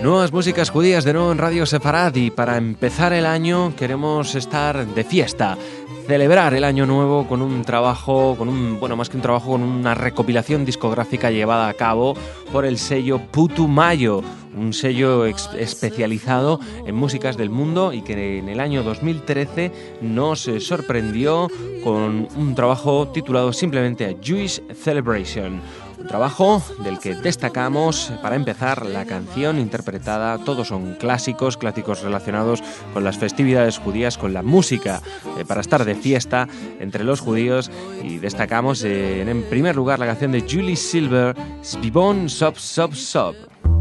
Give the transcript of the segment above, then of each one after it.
Nuevas músicas judías de nuevo en Radio Sefarad, y para empezar el año queremos estar de fiesta, celebrar el año nuevo con un trabajo, más que un trabajo, con una recopilación discográfica llevada a cabo por el sello Putumayo, un sello especializado en músicas del mundo y que en el año 2013 nos sorprendió con un trabajo titulado simplemente A Jewish Celebration. Un trabajo del que destacamos, para empezar, la canción interpretada. Todos son clásicos relacionados con las festividades judías, con la música para estar de fiesta entre los judíos, y destacamos en primer lugar la canción de Julie Silver, Svivon Sob Sob Sob.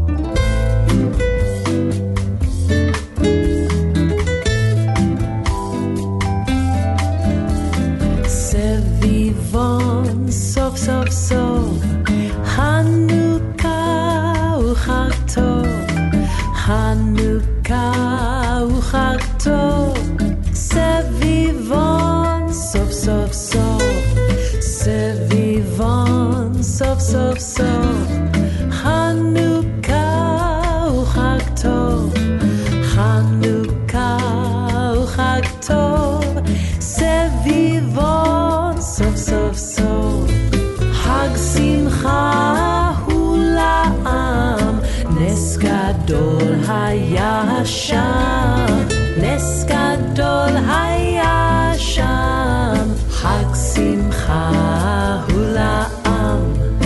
Svivon Sob Sob Sob, Hanukkah u Chag Tov, Hanukkah u Chag Tov, Sevivon Sof Sof Sof, Sevivon Sof Sof Sof, Hanukkah u Chag Tov, Hanukkah u Chag Tov, Sevivon Sof Sof Sof, Hag Simcha hu la'am, Nes Gadol haya sham, Nes Gadol haya sham, Hag Simcha hu la'am.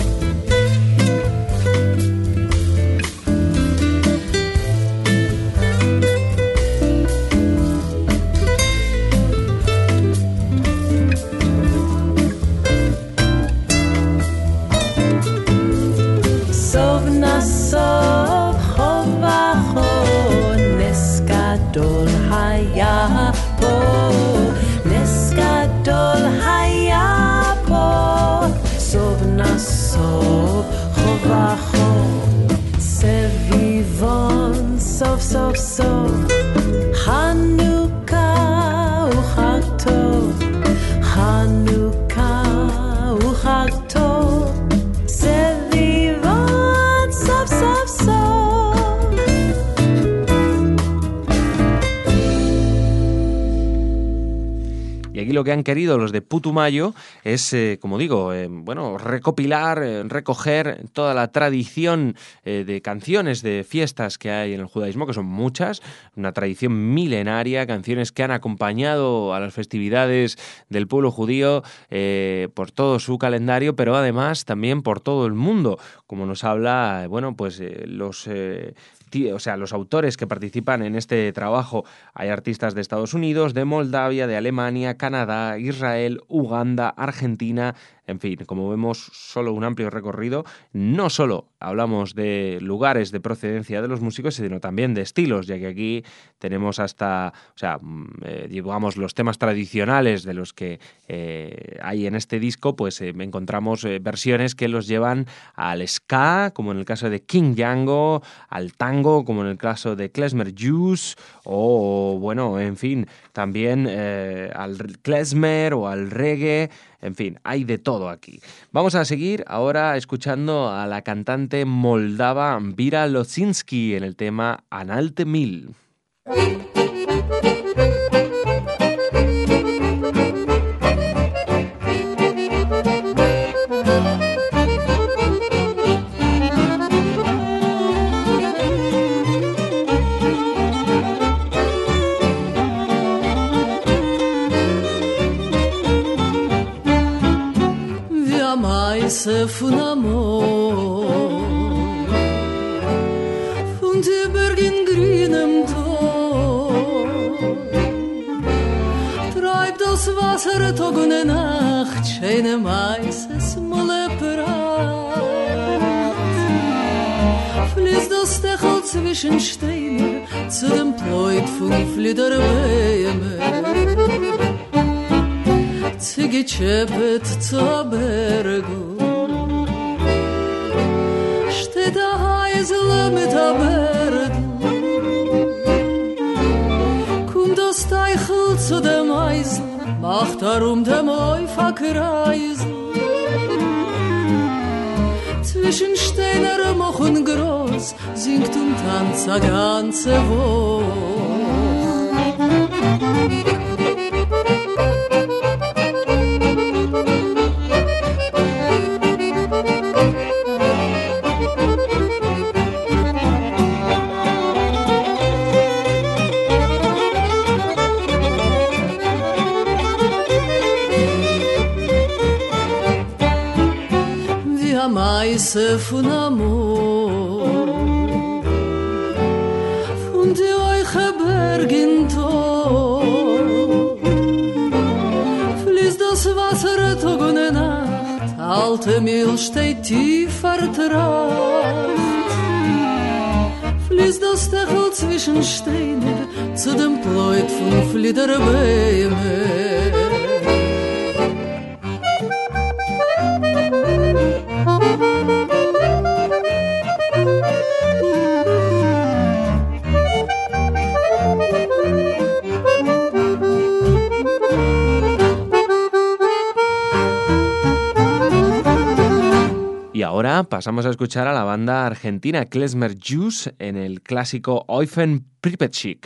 Sov nasov chov v'chov, Nes Gadol haya po, Nes Gadol haya po, Sov nasov chov v'chov, Sevivon sof sof sof, Hanukkah u Chag Tov, Hanukkah u Chag Tov, Sevivon sof sof sof. Y aquí lo que han querido los de Putumayo es, como digo, recopilar, recoger toda la tradición de canciones de fiestas que hay en el judaísmo, que son muchas, una tradición milenaria, canciones que han acompañado a las festividades del pueblo judío por todo su calendario, pero además también por todo el mundo, como nos habla, los autores que participan en este trabajo. Hay artistas de Estados Unidos, de Moldavia, de Alemania, Canadá, Israel, Uganda, Argentina. En fin, como vemos, solo un amplio recorrido. No solo hablamos de lugares de procedencia de los músicos, sino también de estilos, ya que aquí tenemos digamos, los temas tradicionales de los que hay en este disco, pues encontramos versiones que los llevan al ska, como en el caso de King Django, al tango, como en el caso de Klezmer Juice, o, en fin, también al klezmer o al reggae. En fin, hay de todo aquí. Vamos a seguir ahora escuchando a la cantante moldava Vira Losinski en el tema Analte Mil. Von Amor und die Berge in grünem Tor treibt das Wasser Tag und Nacht, schöne Meises Molle Pracht, fließt das Stechel zwischen Steine zu dem Pleut von Fliederbäume, sie gechappet zur Berge. Da Heisel mit der Berde, kommt das Teichel zu dem Eisel, macht darum dem Eufer kreisen. Zwischen Steiner Moch und Groß Haus singt und tanzt a ganze Woche. Meise von Amor von die euche Bergen Tor fließt das Wasser Tag und Nacht alte Milch steht tief vertraut fließt das Stachel zwischen Steine zu dem Pleut von Fliederbäume Y ahora pasamos a escuchar a la banda argentina Klezmer Juice en el clásico Eufen Pripetchik.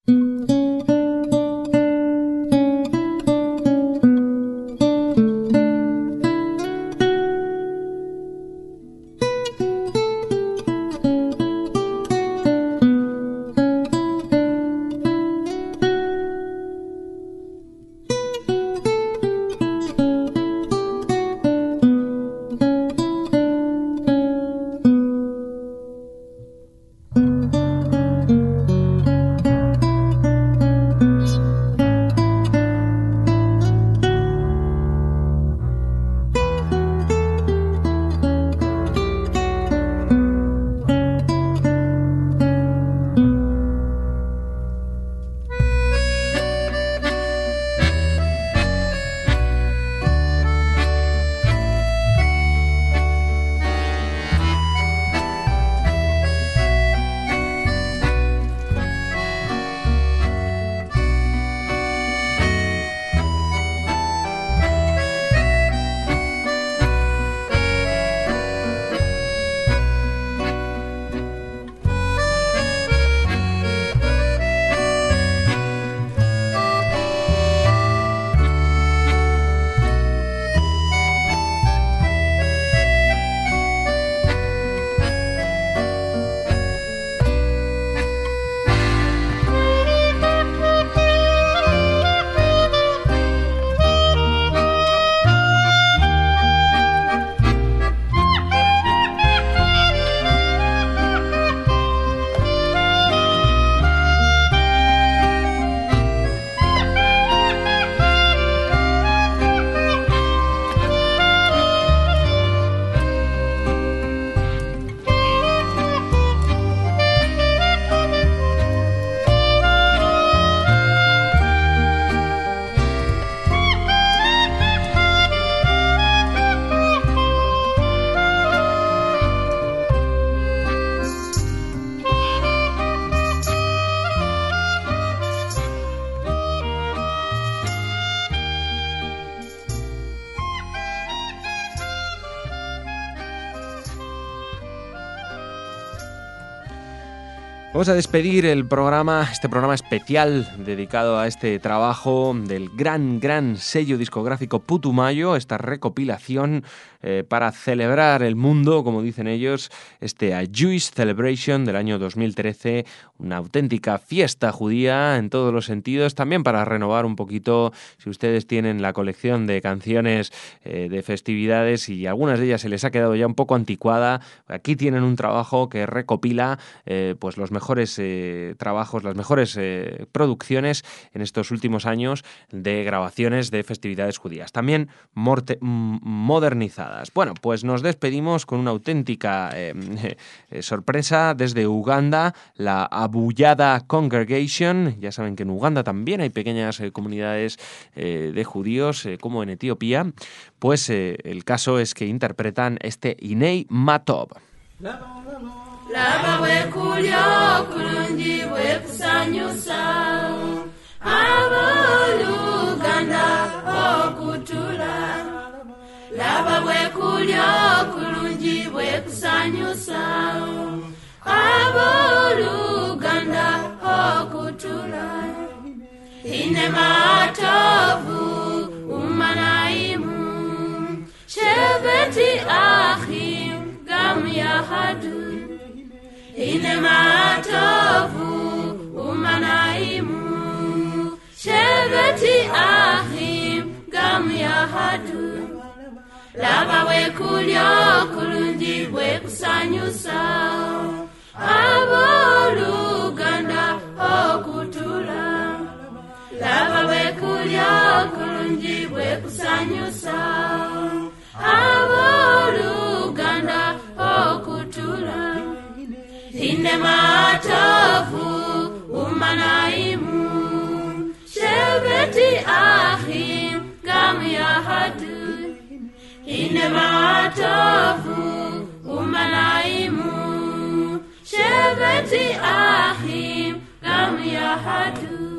Vamos a despedir el programa, este programa especial dedicado a este trabajo del gran sello discográfico Putumayo, esta recopilación para celebrar el mundo, como dicen ellos, este A Jewish Celebration del año 2013, una auténtica fiesta judía en todos los sentidos, también para renovar un poquito, si ustedes tienen la colección de canciones de festividades y algunas de ellas se les ha quedado ya un poco anticuada, aquí tienen un trabajo que recopila pues los mejores trabajos, las mejores producciones en estos últimos años de grabaciones de festividades judías, también modernizadas. Bueno, pues nos despedimos con una auténtica sorpresa desde Uganda, la Abullada Congregation. Ya saben que en Uganda también hay pequeñas comunidades de judíos, como en Etiopía. Pues el caso es que interpretan este Inei Matob. Laba wekulyo kulungi wekusanyusa aboluganda okutula Laba wekulyo kulungi wekusanyusa aboluganda okutula inematovu umanaimu sheveti achim gam yahadu inematovu umanaimu sheveti achim gam yahadu laba wekulyo kulungi bwekusanyusa aboluganda okutula laba wekulyo kulungi bwekusanyusa aboluganda okutula inematovu umanaimu sheveti achim gam yahadu inematovu umanaimu sheveti achim gam yahadu